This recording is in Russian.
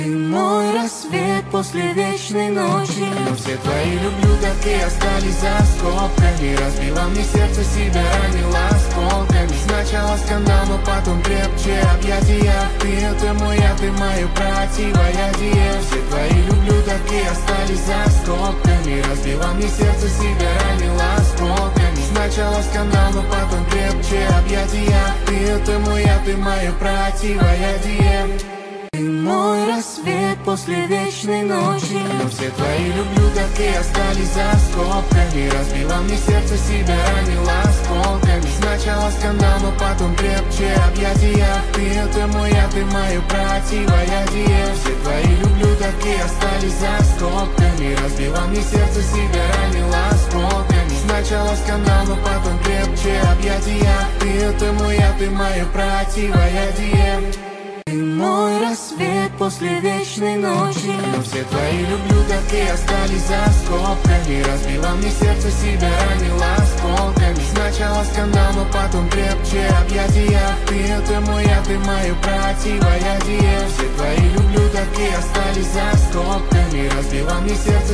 Ты мой рассвет после вечной ночи, но все твои люблю так и остались за скобками. Разбила мне сердце, себя ранила осколками. Сначала скандал, но потом крепче объятия. Ты это мой, а ты мое противоядие. Все твои люблю так и остались за скобками. Разбила мне сердце, себя ранила осколками. Сначала скандал, но потом крепче объятия. Ты это мой, а ты мое противоядие. Ты мой рассвет после вечной ночи, но все твои люблю так и остались за скобками. Разбила мне сердце, себя ранила осколками. Сначала скандал, но потом крепче объятия. Ты это мой, а ты мое противоядие. Все твои люблю так и остались за скобками. Разбила мне сердце, себя ранила осколками. Сначала скандал, но потом крепче объятия. Ты это мой, а ты мое противоядие. Ты мой рассвет после вечной ночи, но все твои люблю так и остались за скобками. Разбила мне сердце, себя ранила осколками. Сначала скандал, но потом крепче объятия. Ты это мой, а ты мое противоядие. Все твои люблю так и остались за скобками. Разбила мне сердце,